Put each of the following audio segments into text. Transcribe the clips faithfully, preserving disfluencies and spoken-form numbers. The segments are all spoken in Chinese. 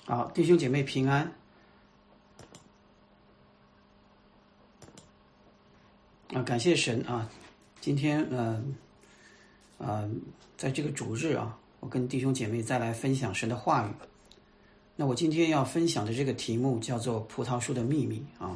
好，弟兄姐妹平安。啊，感谢神啊！今天嗯呃呃，在这个主日啊，我跟弟兄姐妹再来分享神的话语。那我今天要分享的这个题目叫做《葡萄树的秘密》啊。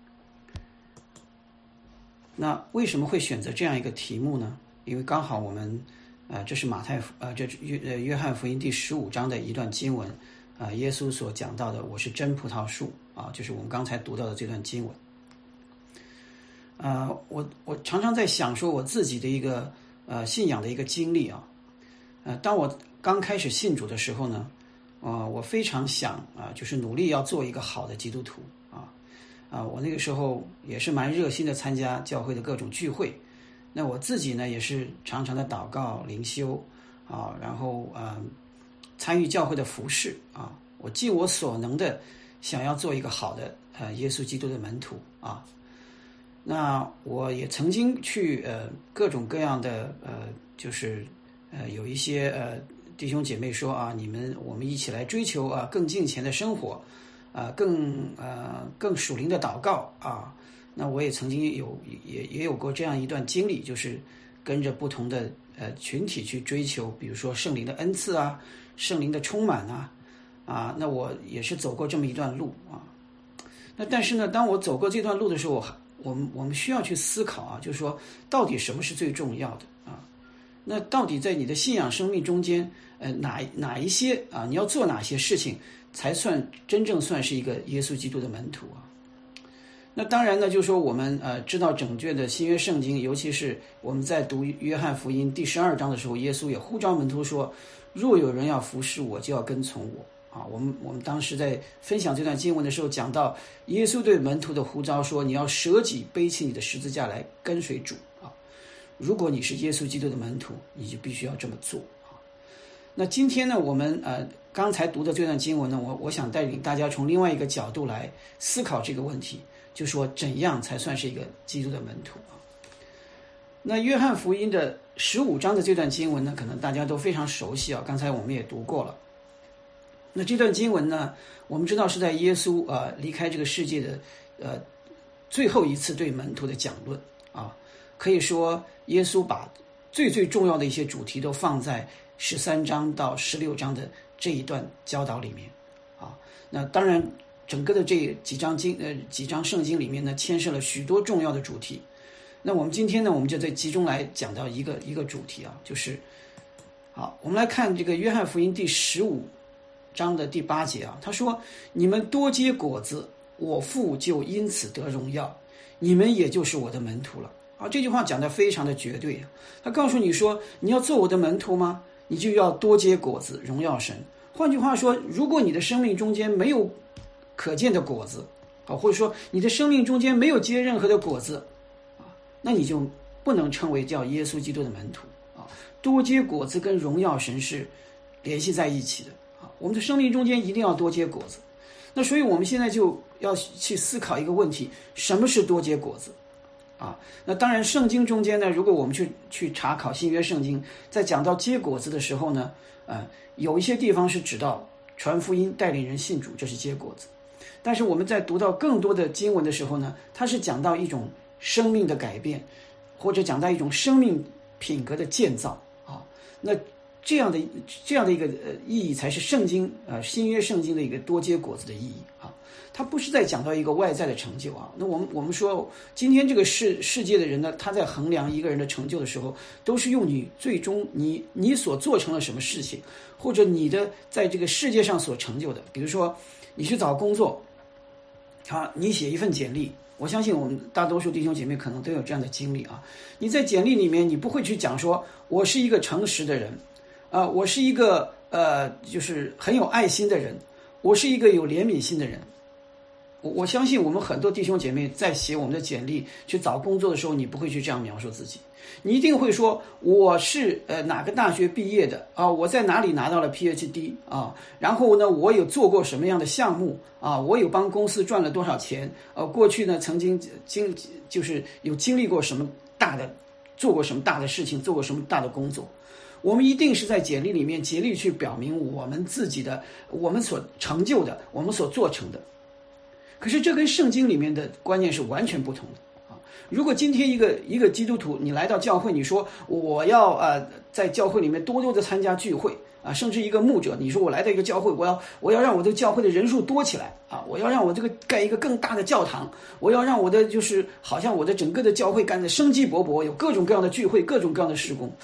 那为什么会选择这样一个题目呢？因为刚好我们呃，这是马太呃，这约呃约翰福音第十五章的一段经文啊、呃，耶稣所讲到的“我是真葡萄树”啊，就是我们刚才读到的这段经文。呃，我我常常在想说我自己的一个呃信仰的一个经历啊，呃，当我刚开始信主的时候呢，呃，我非常想啊、呃，就是努力要做一个好的基督徒啊啊、呃，我那个时候也是蛮热心的参加教会的各种聚会，那我自己呢也是常常的祷告灵修啊，然后呃参与教会的服事啊，我尽我所能的想要做一个好的呃耶稣基督的门徒啊。那我也曾经去呃各种各样的呃就是呃有一些呃弟兄姐妹说啊，你们我们一起来追求啊更敬虔的生活啊，更呃更属灵的祷告啊。那我也曾经有也也有过这样一段经历，就是跟着不同的呃群体去追求，比如说圣灵的恩赐啊，圣灵的充满啊啊。那我也是走过这么一段路啊。那但是呢，当我走过这段路的时候，我我们我们需要去思考啊，就是说到底什么是最重要的啊？那到底在你的信仰生命中间，呃，哪哪一些啊，你要做哪些事情才算真正算是一个耶稣基督的门徒啊？那当然呢，就是说我们呃知道整卷的新约圣经，尤其是我们在读约翰福音第十二章的时候，耶稣也呼召门徒说：“若有人要服侍我，就要跟从我。”啊，我们我们当时在分享这段经文的时候，讲到耶稣对门徒的呼召说：“你要舍己背起你的十字架来跟随主啊！如果你是耶稣基督的门徒，你就必须要这么做啊。”那今天呢，我们呃刚才读的这段经文呢，我我想带领大家从另外一个角度来思考这个问题，就说怎样才算是一个基督的门徒啊？那约翰福音的十五章的这段经文呢，可能大家都非常熟悉啊，刚才我们也读过了。那这段经文呢，我们知道是在耶稣呃离开这个世界的呃最后一次对门徒的讲论啊，可以说耶稣把最最重要的一些主题都放在十三章到十六章的这一段教导里面啊。那当然，整个的这几章经呃几章圣经里面呢，牵涉了许多重要的主题。那我们今天呢，我们就在集中来讲到一个一个主题啊，就是好，我们来看这个约翰福音第十五章的第八节啊，他说：“你们多结果子，我父就因此得荣耀，你们也就是我的门徒了。”啊，这句话讲得非常的绝对。他告诉你说，你要做我的门徒吗？你就要多结果子，荣耀神。换句话说，如果你的生命中间没有可见的果子啊，或者说你的生命中间没有结任何的果子啊，那你就不能称为叫耶稣基督的门徒啊。多结果子跟荣耀神是联系在一起的。我们的生命中间一定要多结果子，那所以我们现在就要去思考一个问题：什么是多结果子？啊，那当然，圣经中间呢，如果我们去去查考新约圣经，在讲到结果子的时候呢，呃，有一些地方是指到传福音、带领人信主，这是结果子；但是我们在读到更多的经文的时候呢，它是讲到一种生命的改变，或者讲到一种生命品格的建造啊，那。这样的这样的一个呃意义，才是圣经呃新约圣经的一个多结果子的意义啊。它不是在讲到一个外在的成就啊。那我们我们说，今天这个世世界的人呢，他在衡量一个人的成就的时候，都是用你最终你你所做成了什么事情，或者你的在这个世界上所成就的。比如说，你去找工作，啊，你写一份简历。我相信我们大多数弟兄姐妹可能都有这样的经历啊。你在简历里面，你不会去讲说我是一个诚实的人。啊，我是一个呃，就是很有爱心的人，我是一个有怜悯心的人。我我相信我们很多弟兄姐妹在写我们的简历去找工作的时候，你不会去这样描述自己，你一定会说我是呃哪个大学毕业的啊，我在哪里拿到了 P H D 啊，然后呢，我有做过什么样的项目啊，我有帮公司赚了多少钱，呃，过去呢曾经经就是有经历过什么大的，做过什么大的事情，做过什么大的工作。 我们一定是在简历里面竭力去表明我们自己的，我们所成就的，我们所做成的。可是这跟圣经里面的观念是完全不同的啊！如果今天一个一个基督徒，你来到教会，你说我要呃在教会里面多多的参加聚会啊，甚至一个牧者，你说我来到一个教会，我要我要让我这个教会的人数多起来啊，我要让我这个盖一个更大的教堂，我要让我的就是好像我的整个的教会干得生机勃勃，有各种各样的聚会，各种各样的事工。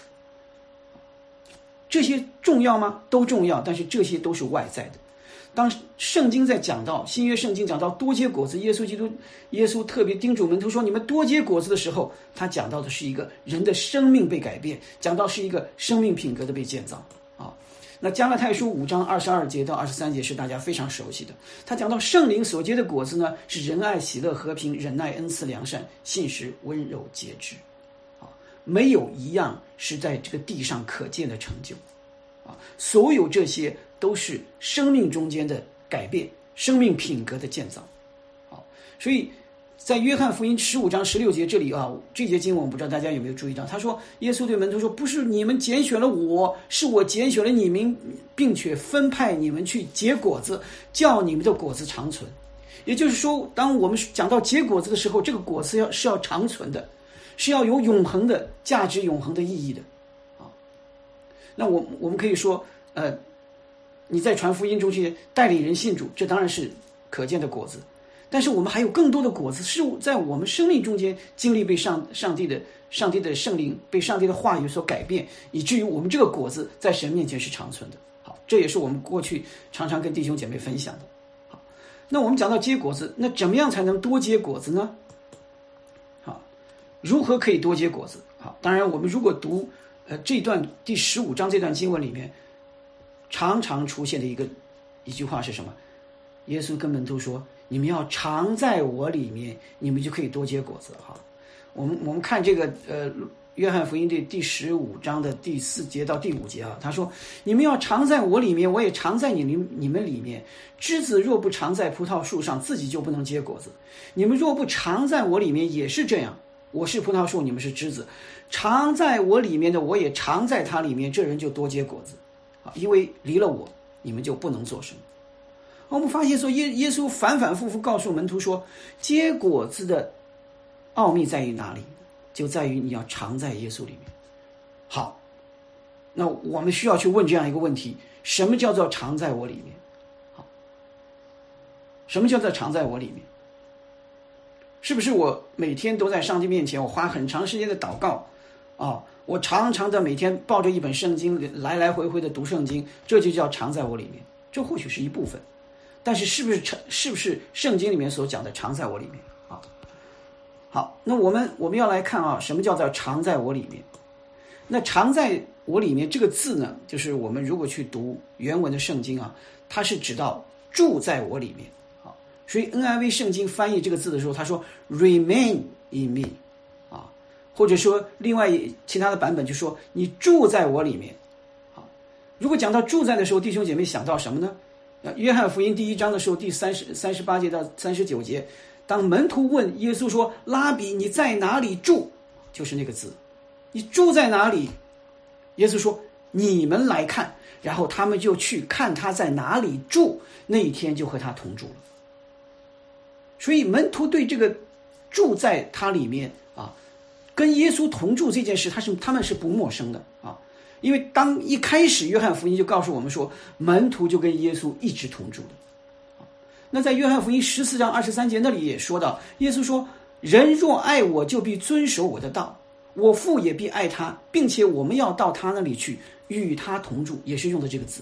这些重要吗？都重要，但是这些都是外在的。当圣经在讲到新约圣经讲到多结果子，耶稣基督耶稣特别叮嘱门徒说你们多结果子的时候，他讲到的是一个人的生命被改变，讲到是一个生命品格的被建造啊。那加拉太书五章二十二节到二十三节是大家非常熟悉的，他讲到圣灵所结的果子呢，是仁爱喜乐和平忍耐恩慈良善信实温柔节制啊，没有一样是在这个地上可见的成就啊，所有这些都是生命中间的改变，生命品格的建造。好，所以在约翰福音十五章十六节这里啊，这节经文我不知道大家有没有注意到，他说耶稣对门徒说，不是你们拣选了我，是我拣选了你们，并且分派你们去结果子，叫你们的果子长存。也就是说，当我们讲到结果子的时候，这个果子要是要长存的，是要有永恒的价值、永恒的意义的啊。那我我们可以说呃你在传福音中去带领人信主，这当然是可见的果子，但是我们还有更多的果子是在我们生命中间经历被上上帝的上帝的圣灵被上帝的话语所改变，以至于我们这个果子在神面前是长存的。好，这也是我们过去常常跟弟兄姐妹分享的。好，那我们讲到结果子，那怎么样才能多结果子呢？好，如何可以多结果子？好，当然我们如果读呃这段第十五章这段经文里面常常出现的一个一句话是什么？耶稣跟门徒说，你们要常在我里面，你们就可以多结果子。哈，我们我们看这个呃约翰福音的第十五章的第四节到第五节啊，他说你们要常在我里面，我也常在你你们里面。枝子若不常在葡萄树上，自己就不能结果子。你们若不常在我里面，也是这样。我是葡萄树，你们是枝子，常在我里面的，我也常在他里面，这人就多结果子。因为离了我，你们就不能做什么。我们发现说耶耶稣反反复复告诉门徒说，结果子的奥秘在于哪里？就在于你要常在耶稣里面。好，那我们需要去问这样一个问题：什么叫做常在我里面？好，什么叫做常在我里面？是不是我每天都在上帝面前，我花很长时间的祷告啊？我常常的每天抱着一本圣经来来回回的读圣经，这就叫常在我里面。这或许是一部分，但是是不是是不是圣经里面所讲的常在我里面啊？好，那我们我们要来看啊，什么叫做常在我里面？那常在我里面这个字呢，就是我们如果去读原文的圣经啊，它是指到住在我里面啊。所以 N I V 圣经翻译这个字的时候，他说 remain in me。或者说另外其他的版本就说你住在我里面。好，如果讲到住在的时候，弟兄姐妹想到什么呢？约翰福音第一章的时候，第三十三十八节到三十九节，当门徒问耶稣说，拉比你在哪里住，就是那个字，你住在哪里？耶稣说你们来看，然后他们就去看他在哪里住，那一天就和他同住了。所以门徒对这个住在他里面啊，跟耶稣同住这件事，他是他们是不陌生的啊，因为当一开始约翰福音就告诉我们说，门徒就跟耶稣一直同住的。那在约翰福音十四章二十三节那里也说到，耶稣说：“人若爱我，就必遵守我的道，我父也必爱他，并且我们要到他那里去，与他同住。”也是用的这个字。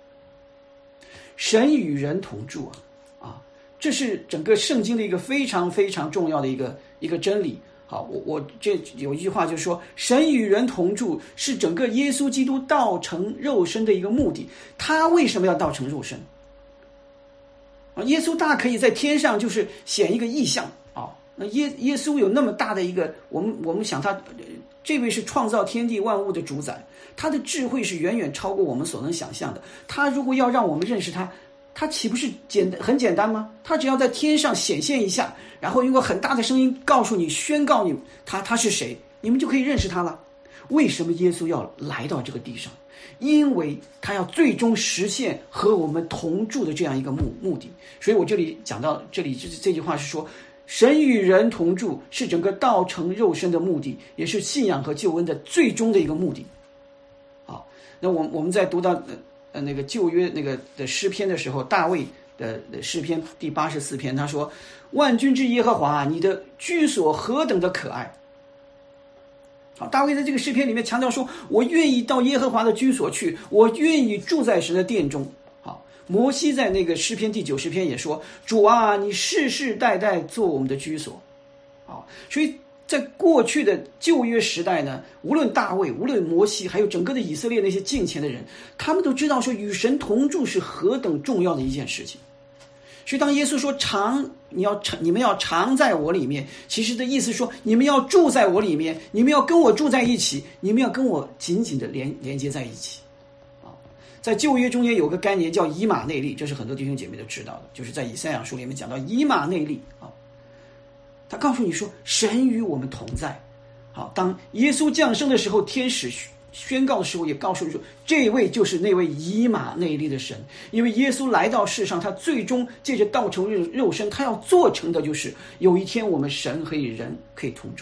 神与人同住啊，啊，这是整个圣经的一个非常非常重要的一个一个真理。好，我我这有一句话就是说，神与人同住是整个耶稣基督道成肉身的一个目的。他为什么要道成肉身？啊，耶稣大可以在天上就是显一个异象啊。那耶耶稣有那么大的一个，我们我们想他这位是创造天地万物的主宰，他的智慧是远远超过我们所能想象的。他如果要让我们认识他，他岂不是简很简单吗？他只要在天上显现一下，然后用个很大的声音告诉你、宣告你他他是谁，你们就可以认识他了。 为什么耶稣要来到这个地上？因为他要最终实现和我们同住的这样一个目目的。所以我这里讲到这里，这这句话是说，神与人同住是整个道成肉身的目的，也是信仰和救恩的最终的一个目的。好，那我我们在读到呃那个旧约那个的诗篇的时候，大卫的诗篇第八十四篇，他说：“万军之耶和华，你的居所何等的可爱。”好，大卫在这个诗篇里面强调说，我愿意到耶和华的居所去，我愿意住在神的殿中。好，摩西在那个诗篇第九十篇也说，主啊，你世世代代做我们的居所。好，所以在过去的旧约时代呢，无论大卫，无论摩西，还有整个的以色列那些敬虔的人，他们都知道说与神同住是何等重要的一件事情。所以当耶稣说常你要常你们要常在我里面，其实的意思说你们要住在我里面，你们要跟我住在一起，你们要跟我紧紧的连连接在一起。啊，在旧约中间有个概念叫以马内利，这是很多弟兄姐妹都知道的，就是在以赛亚书里面讲到以马内利啊，他告诉你说神与我们同在。好，当耶稣降生的时候，天使宣告的时候也告诉你说，这位就是那位以马内利的神。因为耶稣来到世上，他最终借着道成肉肉身，他要做成的就是有一天我们神和人可以同住。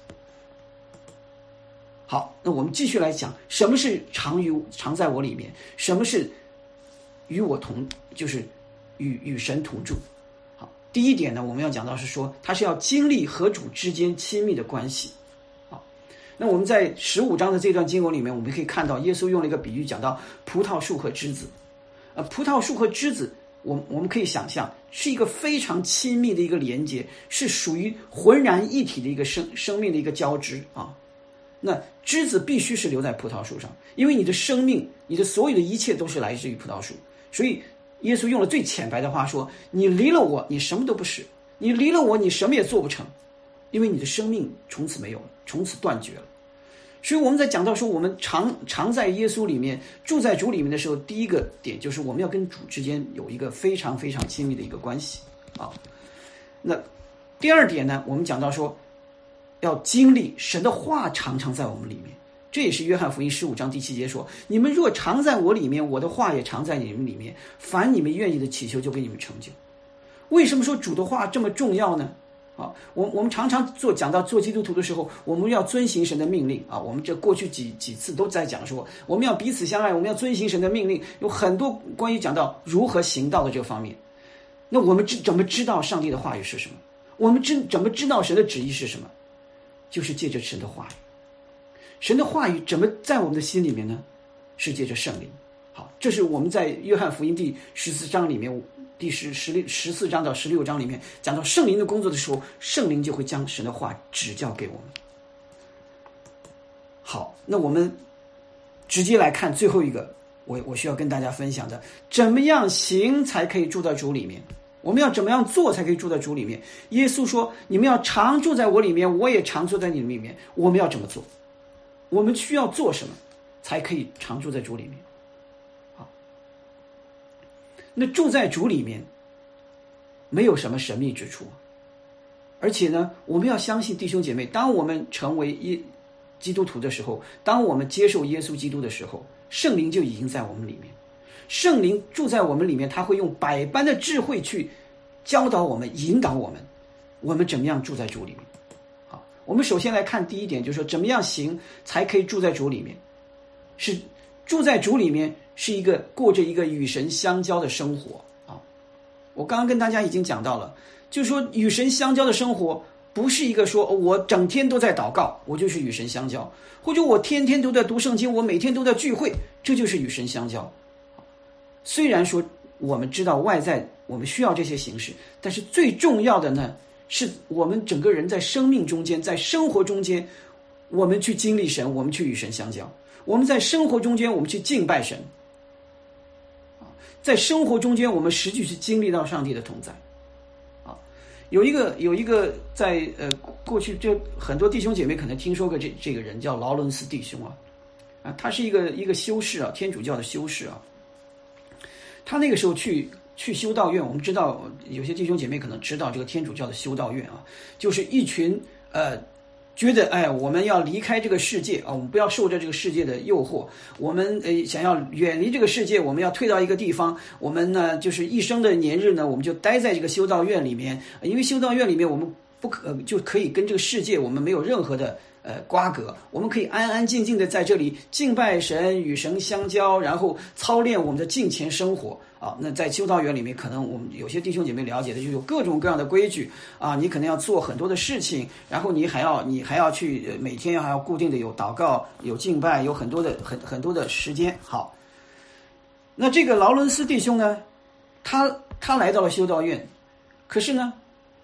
好，那我们继续来讲，什么是常与常在我里面，什么是与我同，就是与与神同住。好，第一点呢，我们要讲到是说，他是要经历和主之间亲密的关系。那我们在十五章的这段经文里面，我们可以看到耶稣用了一个比喻，讲到葡萄树和枝子。呃，葡萄树和枝子，我我们可以想象是一个非常亲密的一个连接，是属于浑然一体的一个生生命的一个交织啊。那枝子必须是留在葡萄树上，因为你的生命，你的所有的一切都是来自于葡萄树。所以耶稣用了最浅白的话说：你离了我，你什么都不是；你离了我，你什么也做不成。因为你的生命从此没有了，从此断绝了。所以我们在讲到说我们常常在耶稣里面，住在主里面的时候，第一个点就是我们要跟主之间有一个非常非常亲密的一个关系啊。那第二点呢，我们讲到说要经历神的话常常在我们里面，这也是约翰福音十五章第七节说，你们若常在我里面，我的话也常在你们里面，凡你们愿意的祈求就给你们成就。为什么说主的话这么重要呢？啊，我我们常常做讲到做基督徒的时候，我们要遵行神的命令啊。我们这过去几几次都在讲说，我们要彼此相爱，我们要遵行神的命令，有很多关于讲到如何行道的这个方面。那我们知怎么知道上帝的话语是什么？我们知怎么知道神的旨意是什么？就是借着神的话语。神的话语怎么在我们的心里面呢？是借着圣灵。好，这是我们在约翰福音第十四章里面。第十十六十四章到十六章里面讲到圣灵的工作的时候，圣灵就会将神的话指教给我们。好，那我们直接来看最后一个，我我需要跟大家分享的，怎么样行才可以住在主里面？我们要怎么样做才可以住在主里面？耶稣说：“你们要常住在我里面，我也常住在你们里面。”我们要怎么做？我们需要做什么才可以常住在主里面？那住在主里面没有什么神秘之处，而且呢，我们要相信弟兄姐妹，当我们成为耶基督徒的时候，当我们接受耶稣基督的时候，圣灵就已经在我们里面。圣灵住在我们里面，他会用百般的智慧去教导我们，引导我们，我们怎么样住在主里面。好，我们首先来看第一点，就是说怎么样行才可以住在主里面。是住在主里面是一个过着一个与神相交的生活啊！我刚刚跟大家已经讲到了，就是说与神相交的生活不是一个说我整天都在祷告，我就是与神相交，或者我天天都在读圣经，我每天都在聚会，这就是与神相交。虽然说我们知道外在我们需要这些形式，但是最重要的呢，是我们整个人在生命中间，在生活中间，我们去经历神，我们去与神相交。我们在生活中间，我们去敬拜神，在生活中间，我们实际去经历到上帝的同在。啊，有一个有一个在呃过去就很多弟兄姐妹可能听说过这这个人叫劳伦斯弟兄啊，啊，他是一个一个修士啊，天主教的修士啊。他那个时候去去修道院，我们知道有些弟兄姐妹可能知道这个天主教的修道院啊，就是一群呃觉得哎，我们要离开这个世界啊，我们不要受着这个世界的诱惑。我们呃想要远离这个世界，我们要退到一个地方。我们呢，就是一生的年日呢，我们就待在这个修道院里面，因为修道院里面我们不可、呃、就可以跟这个世界我们没有任何的呃瓜葛，我们可以安安静静的在这里敬拜神，与神相交，然后操练我们的敬虔生活。啊，那在修道院里面，可能我们有些弟兄姐妹了解的，就有各种各样的规矩啊，你可能要做很多的事情，然后你还要你还要去每天还要固定的有祷告、有敬拜，有很多的很很多的时间。好，那这个劳伦斯弟兄呢，他他来到了修道院，可是呢，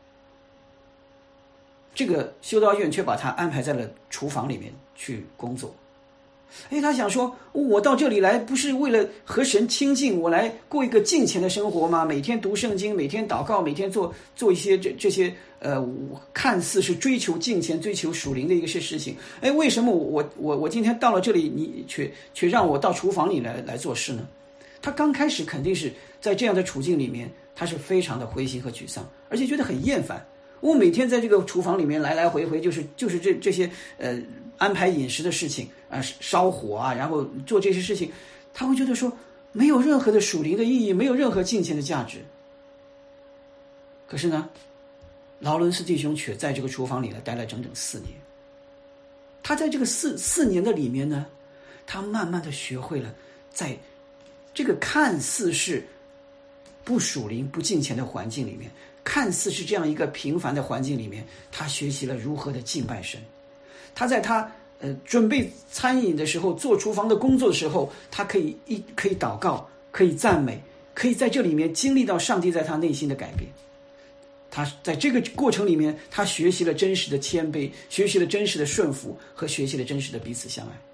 这个修道院却把他安排在了厨房里面去工作。哎，他想说，我到这里来不是为了和神亲近，我来过一个敬虔的生活吗？每天读圣经，每天祷告，每天做做一些这这些呃，看似是追求敬虔、追求属灵的一个事事情。哎，为什么我我我今天到了这里，你却却让我到厨房里来来做事呢？他刚开始肯定是在这样的处境里面，他是非常的灰心和沮丧，而且觉得很厌烦。我每天在这个厨房里面来来回回，就是就是这这些呃安排饮食的事情啊、呃，烧火啊，然后做这些事情，他会觉得说没有任何的属灵的意义，没有任何敬虔的价值。可是呢，劳伦斯弟兄却在这个厨房里呢待了整整四年。他在这个四四年的里面呢，他慢慢的学会了，在这个看似是不属灵、不敬虔的环境里面。看似是这样一个平凡的环境里面，他学习了如何的敬拜神。他在他呃准备餐饮的时候，做厨房的工作的时候，他可以一可以祷告，可以赞美，可以在这里面经历到上帝在他内心的改变。他在这个过程里面，他学习了真实的谦卑，学习了真实的顺服，和学习了真实的彼此相爱。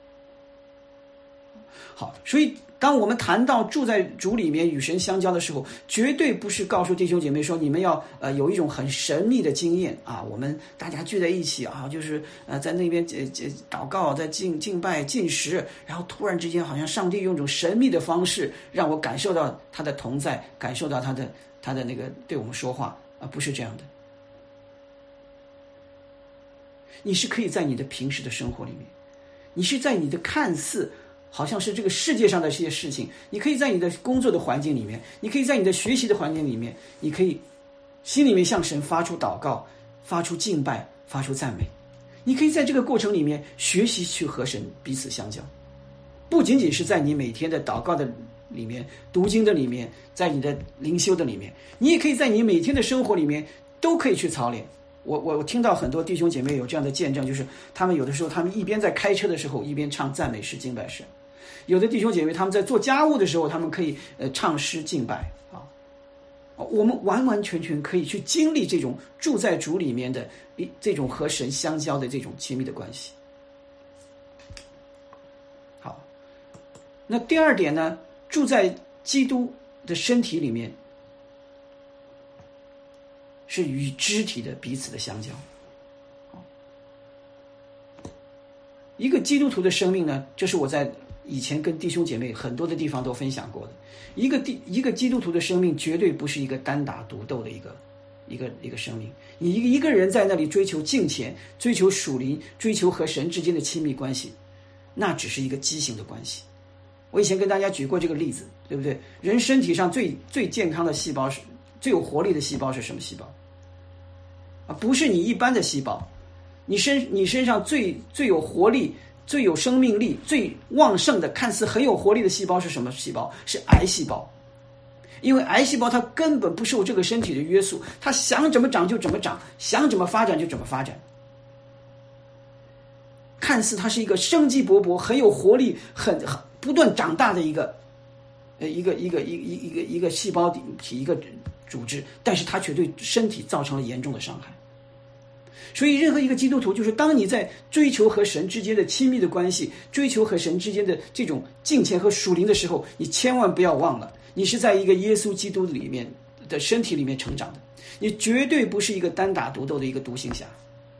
好，所以当我们谈到住在主里面与神相交的时候，绝对不是告诉弟兄姐妹说你们要呃有一种很神秘的经验啊，我们大家聚在一起啊，就是呃在那边呃祷告，在敬敬拜进食，然后突然之间好像上帝用一种神秘的方式让我感受到他的同在，感受到他的他的那个对我们说话啊，不是这样的。你是可以在你的平时的生活里面，你是在你的看似好像是这个世界上的这些事情，你可以在你的工作的环境里面，你可以在你的学习的环境里面，你可以心里面向神发出祷告，发出敬拜，发出赞美。你可以在这个过程里面学习去和神彼此相交，不仅仅是在你每天的祷告的里面，读经的里面，在你的灵修的里面，你也可以在你每天的生活里面都可以去操练。我我我听到很多弟兄姐妹有这样的见证，就是他们有的时候他们一边在开车的时候，一边唱赞美诗敬拜神；有的弟兄姐妹他们在做家务的时候，他们可以呃唱诗敬拜啊。我们完完全全可以去经历这种住在主里面的这种和神相交的这种亲密的关系。好，那第二点呢，住在基督的身体里面，是与肢体的彼此的相交。一个基督徒的生命呢，这是我在以前跟弟兄姐妹很多的地方都分享过的。一个地一个基督徒的生命绝对不是一个单打独斗的一个一个一个生命。你一个一个人在那里追求敬虔，追求属灵，追求和神之间的亲密关系，那只是一个畸形的关系。我以前跟大家举过这个例子，对不对？人身体上最最健康的细胞是最有活力的细胞是什么细胞？啊，不是你一般的细胞。你身你身上最最有活力、最有生命力、最旺盛的，看似很有活力的细胞是什么细胞？是癌细胞。因为癌细胞它根本不受这个身体的约束，它想怎么长就怎么长，想怎么发展就怎么发展。看似它是一个生机勃勃、很有活力、很很不断长大的一个呃一个一个一一一个一个细胞体一个组织，但是它却对身体造成了严重的伤害。所以任何一个基督徒，就是当你在追求和神之间的亲密的关系，追求和神之间的这种敬虔和属灵的时候，你千万不要忘了，你是在一个耶稣基督里面的身体里面成长的，你绝对不是一个单打独斗的一个独行侠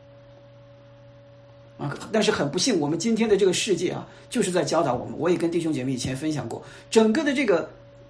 啊！但是很不幸，我们今天的这个世界啊，就是在教导我们。我也跟弟兄姐妹以前分享过，整个的这个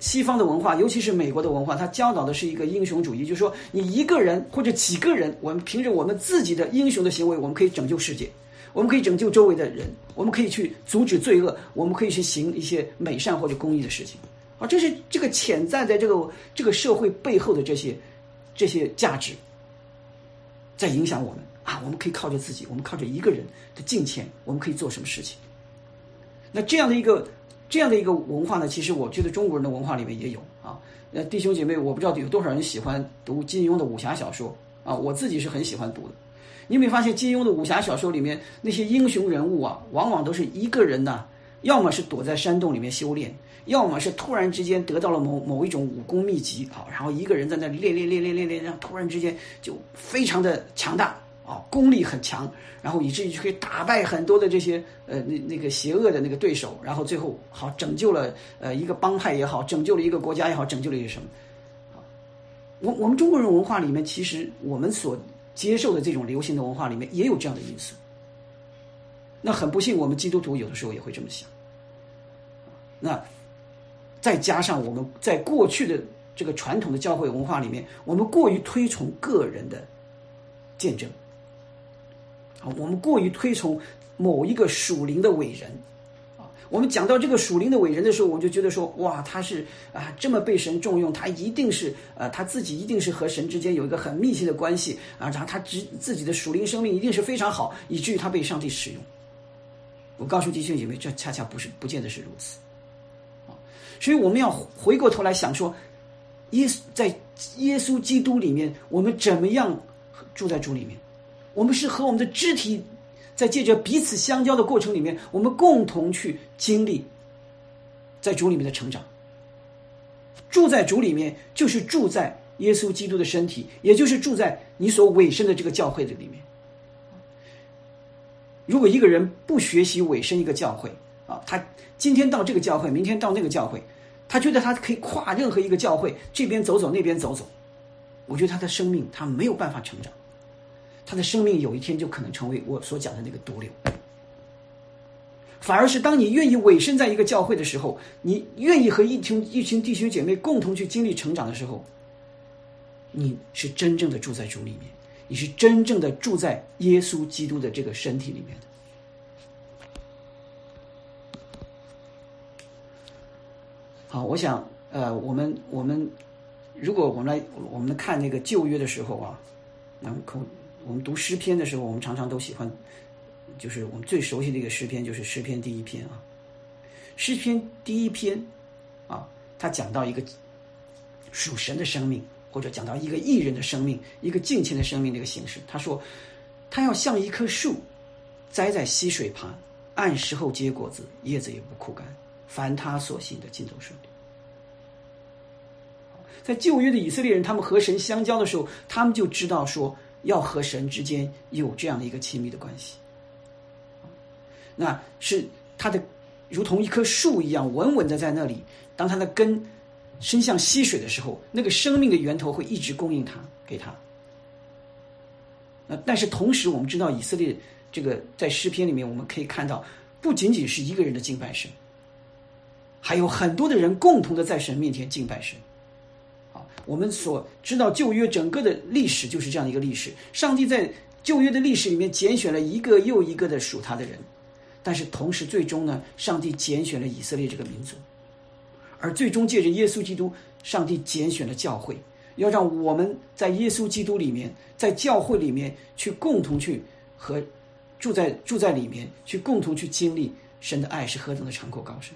西方的文化，尤其是美国的文化，它教导的是一个英雄主义，就是说你一个人或者几个人，我们凭着我们自己的英雄的行为，我们可以拯救世界，我们可以拯救周围的人，我们可以去阻止罪恶，我们可以去行一些美善或者公益的事情。啊，这是这个潜在在这个这个社会背后的这些这些价值，在影响我们啊！我们可以靠着自己，我们靠着一个人的敬虔，我们可以做什么事情？那这样的一个这样的一个文化呢，其实我觉得中国人的文化里面也有啊。那弟兄姐妹，我不知道有多少人喜欢读金庸的武侠小说啊，我自己是很喜欢读的。你有没有发现金庸的武侠小说里面那些英雄人物啊，往往都是一个人呢、啊，要么是躲在山洞里面修炼，要么是突然之间得到了某某一种武功秘籍啊，然后一个人在那练练练练练练，然后突然之间就非常的强大啊，功力很强，然后以至于就可以打败很多的这些呃那那个邪恶的那个对手，然后最后好拯救了呃一个帮派也好，拯救了一个国家也好，拯救了一个什么？啊，我我们中国人文化里面，其实我们所接受的这种流行的文化里面也有这样的因素。那很不幸，我们基督徒有的时候也会这么想。那再加上我们在过去的这个传统的教会文化里面，我们过于推崇个人的见证，啊，我们过于推崇某一个属灵的伟人，啊，我们讲到这个属灵的伟人的时候，我们就觉得说，哇，他是啊这么被神重用，他一定是呃他自己一定是和神之间有一个很密切的关系啊，然后他自自己的属灵生命一定是非常好，以至于他被上帝使用。我告诉弟兄姐妹，这恰恰不是，不见得是如此。所以我们要回过头来想说，耶稣在耶稣基督里面，我们怎么样住在主里面？我们是和我们的肢体在借着彼此相交的过程里面，我们共同去经历在主里面的成长。住在主里面，就是住在耶稣基督的身体，也就是住在你所委身的这个教会的里面。如果一个人不学习委身一个教会啊，他今天到这个教会，明天到那个教会，他觉得他可以跨任何一个教会，这边走走那边走走，我觉得他的生命他没有办法成长，他的生命有一天就可能成为我所讲的那个毒瘤。反而是当你愿意委身在一个教会的时候，你愿意和一群一群弟兄姐妹共同去经历成长的时候，你是真正的住在主里面，你是真正的住在耶稣基督的这个身体里面的。好，我想，呃，我们我们如果我们来我们看那个旧约的时候啊，那么我们读诗篇的时候，我们常常都喜欢，就是我们最熟悉的一个诗篇，就是诗篇第一篇啊。诗篇第一篇啊，他讲到一个属神的生命，或者讲到一个义人的生命，一个敬虔的生命的一个形式。他说，他要像一棵树，栽在溪水旁，按时候结果子，叶子也不枯干。凡他所行的尽都顺利。在旧约的以色列人，他们和神相交的时候，他们就知道说要和神之间有这样的一个亲密的关系。那是他的如同一棵树一样稳稳的在那里，当他的根伸向溪水的时候，那个生命的源头会一直供应他给他。那但是同时我们知道以色列这个在诗篇里面我们可以看到，不仅仅是一个人的敬拜神，还有很多的人共同的在神面前敬拜神。啊，我们所知道旧约整个的历史就是这样的一个历史，上帝在旧约的历史里面拣选了一个又一个的属他的人，但是同时最终呢，上帝拣选了以色列这个民族，而最终借着耶稣基督，上帝拣选了教会，要让我们在耶稣基督里面，在教会里面去共同去和住在住在里面，去共同去经历神的爱是何等的长阔高深。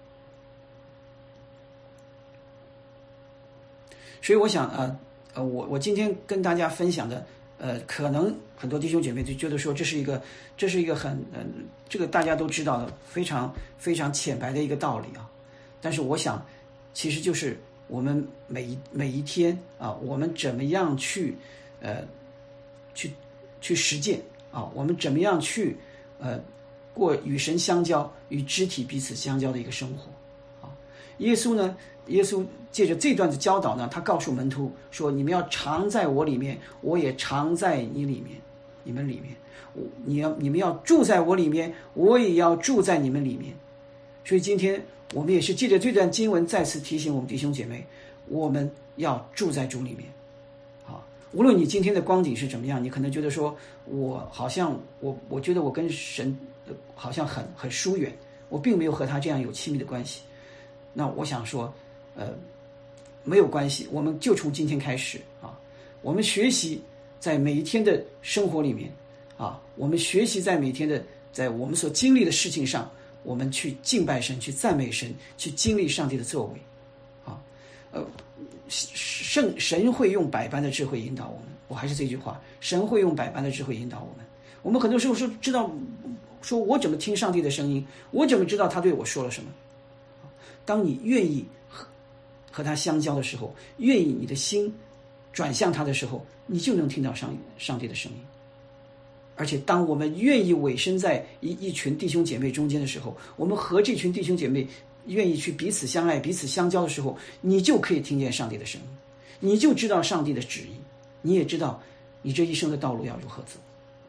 所以我想呃呃我我今天跟大家分享的呃可能很多弟兄姐妹就觉得说这是一个这是一个很嗯、呃、这个大家都知道的非常非常浅白的一个道理啊，但是我想其实就是我们每一每一天啊，我们怎么样去呃去去实践啊，我们怎么样去呃过与神相交与肢体彼此相交的一个生活啊。耶稣呢耶稣借着这段的教导呢，他告诉门徒说，你们要常在我里面，我也常在你里面，你们里面，你要你们要住在我里面，我也要住在你们里面。所以今天我们也是借着这段经文再次提醒我们弟兄姐妹，我们要住在主里面。啊，无论你今天的光景是怎么样，你可能觉得说，我好像我我觉得我跟神好像很很疏远，我并没有和他这样有亲密的关系。那我想说，呃，没有关系，我们就从今天开始啊，我们学习在每一天的生活里面啊，我们学习在每天的在我们所经历的事情上，我们去敬拜神，去赞美神，去经历上帝的作为。啊，呃，圣神会用百般的智慧引导我们。我还是这句话，神会用百般的智慧引导我们。我们很多时候说知道，说我怎么听上帝的声音，我怎么知道他对我说了什么？当你愿意和和他相交的时候，愿意你的心转向他的时候，你就能听到上上帝的声音。而且当我们愿意委身在一一群弟兄姐妹中间的时候，我们和这群弟兄姐妹愿意去彼此相爱、彼此相交的时候，你就可以听见上帝的声音，你就知道上帝的旨意，你也知道你这一生的道路要如何走。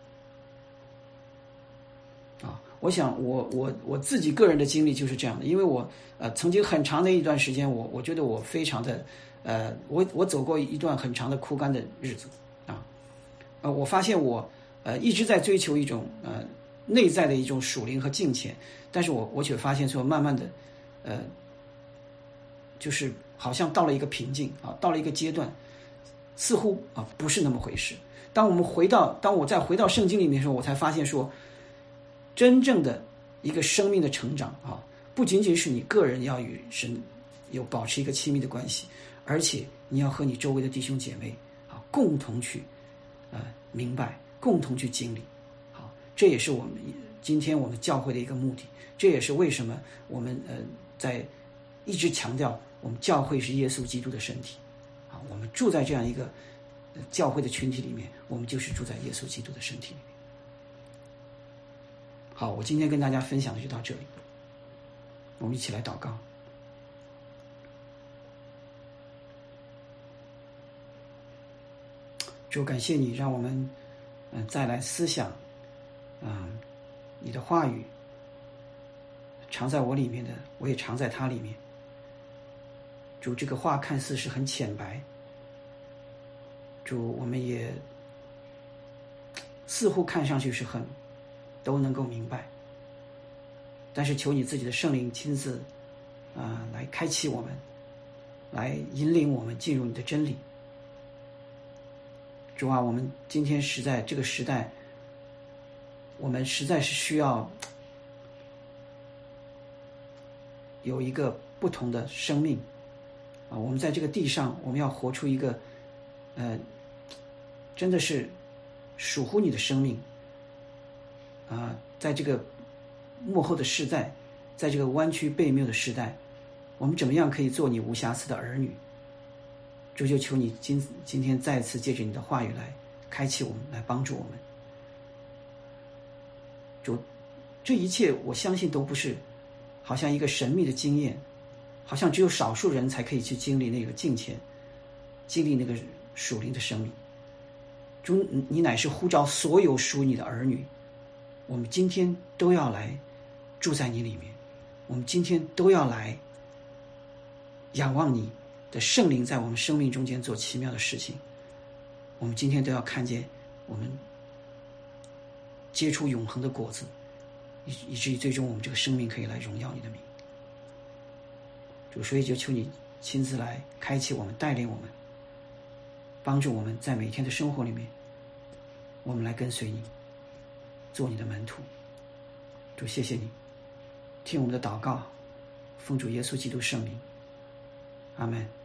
啊，我想我我我自己个人的经历就是这样的，因为我呃曾经很长的一段时间，我我觉得我非常的呃我我走过一段很长的枯干的日子啊，呃我发现我呃一直在追求一种呃内在的一种属灵和敬虔，但是我我却发现说慢慢的呃就是好像到了一个瓶颈啊，到了一个阶段，似乎啊不是那么回事。当我们回到当我再回到圣经里面的时候，我才发现说，真正的一个生命的成长啊，不仅仅是你个人要与神有保持一个亲密的关系，而且你要和你周围的弟兄姐妹啊共同去呃明白，共同去经历。好，这也是我们今天我们教会的一个目的，这也是为什么我们呃在一直强调我们教会是耶稣基督的身体啊，我们住在这样一个教会的群体里面，我们就是住在耶稣基督的身体里面。好，我今天跟大家分享的就到这里，我们一起来祷告。主，感谢你让我们嗯、呃、再来思想嗯、呃、你的话语藏在我里面的，我也藏在他里面。主，这个话看似是很浅白，主，我们也似乎看上去是很都能够明白，但是求你自己的圣灵亲自啊、呃、来开启我们，来引领我们进入你的真理。主啊，我们今天实在这个时代，我们实在是需要有一个不同的生命啊！我们在这个地上，我们要活出一个呃，真的是属乎你的生命啊！在这个末后的世代，在这个弯曲悖谬的时代，我们怎么样可以做你无瑕疵的儿女？主，就求你今今天再次借着你的话语来开启我们，来帮助我们。主，这一切我相信都不是好像一个神秘的经验，好像只有少数人才可以去经历那个敬虔，经历那个属灵的生命。主，你乃是呼召所有属你的儿女，我们今天都要来住在你里面，我们今天都要来仰望你的圣灵在我们生命中间做奇妙的事情。我们今天都要看见我们结出永恒的果子，以以至于最终我们这个生命可以来荣耀你的名。主，所以就求你亲自来开启我们，带领我们，帮助我们在每天的生活里面，我们来跟随你，做你的门徒。主，谢谢你听我们的祷告，奉主耶稣基督圣名，阿们。